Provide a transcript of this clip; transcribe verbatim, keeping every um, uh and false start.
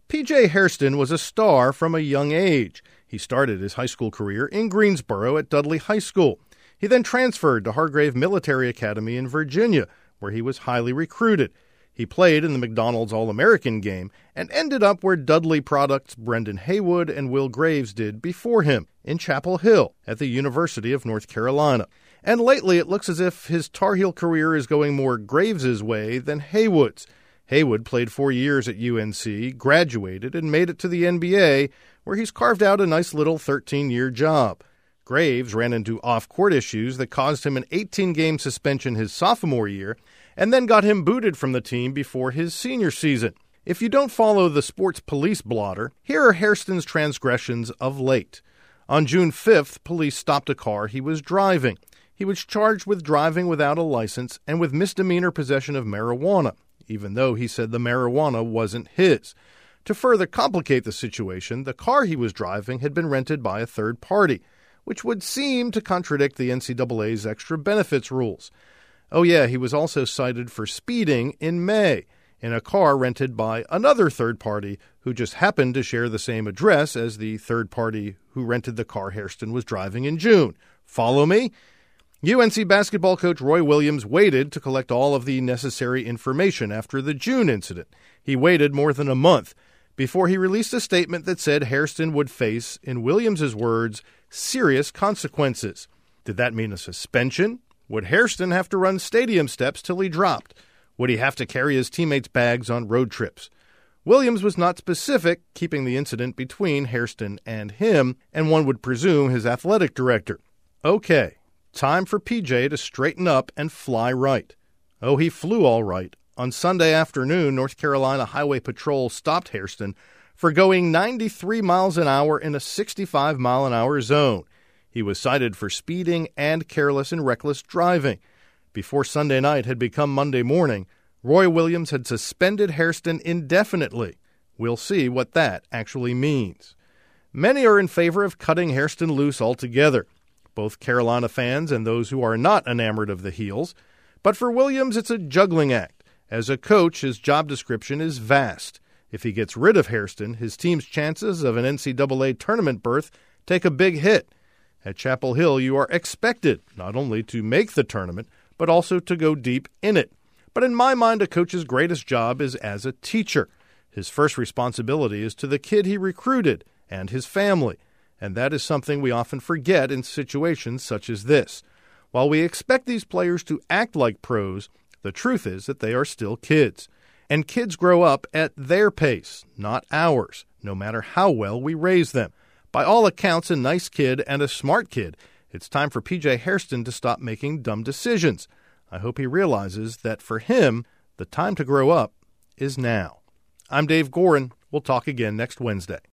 P J Hairston was a star from a young age. He started his high school career in Greensboro at Dudley High School. He then transferred to Hargrave Military Academy in Virginia, where he was highly recruited. He played in the McDonald's All-American game and ended up where Dudley products Brendan Haywood and Will Graves did before him, in Chapel Hill at the University of North Carolina. And lately it looks as if his Tar Heel career is going more Graves' way than Haywood's. Haywood played four years at U N C, graduated, and made it to the N B A, where he's carved out a nice little thirteen-year job. Graves ran into off-court issues that caused him an eighteen-game suspension his sophomore year, and then got him booted from the team before his senior season. If you don't follow the sports police blotter, here are Hairston's transgressions of late. On June fifth, police stopped a car he was driving. He was charged with driving without a license and with misdemeanor possession of marijuana, even though he said the marijuana wasn't his. To further complicate the situation, the car he was driving had been rented by a third party, which would seem to contradict the N C double A's extra benefits rules. Oh yeah, he was also cited for speeding in May in a car rented by another third party who just happened to share the same address as the third party who rented the car Hairston was driving in June. Follow me? U N C basketball coach Roy Williams waited to collect all of the necessary information after the June incident. He waited more than a month before he released a statement that said Hairston would face, in Williams' words, serious consequences. Did that mean a suspension? Would Hairston have to run stadium steps till he dropped? Would he have to carry his teammates' bags on road trips? Williams was not specific, keeping the incident between Hairston and him, and one would presume his athletic director. Okay, time for P J to straighten up and fly right. Oh, he flew all right. On Sunday afternoon, North Carolina Highway Patrol stopped Hairston for going ninety-three miles an hour in a sixty-five mile an hour zone. He was cited for speeding and careless and reckless driving. Before Sunday night had become Monday morning, Roy Williams had suspended Hairston indefinitely. We'll see what that actually means. Many are in favor of cutting Hairston loose altogether, both Carolina fans and those who are not enamored of the Heels. But for Williams, it's a juggling act. As a coach, his job description is vast. If he gets rid of Hairston, his team's chances of an N C double A tournament berth take a big hit. At Chapel Hill, you are expected not only to make the tournament, but also to go deep in it. But in my mind, a coach's greatest job is as a teacher. His first responsibility is to the kid he recruited and his family, and that is something we often forget in situations such as this. While we expect these players to act like pros, the truth is that they are still kids. And kids grow up at their pace, not ours, no matter how well we raise them. By all accounts, a nice kid and a smart kid. It's time for P J Hairston to stop making dumb decisions. I hope he realizes that for him, the time to grow up is now. I'm Dave Gorin. We'll talk again next Wednesday.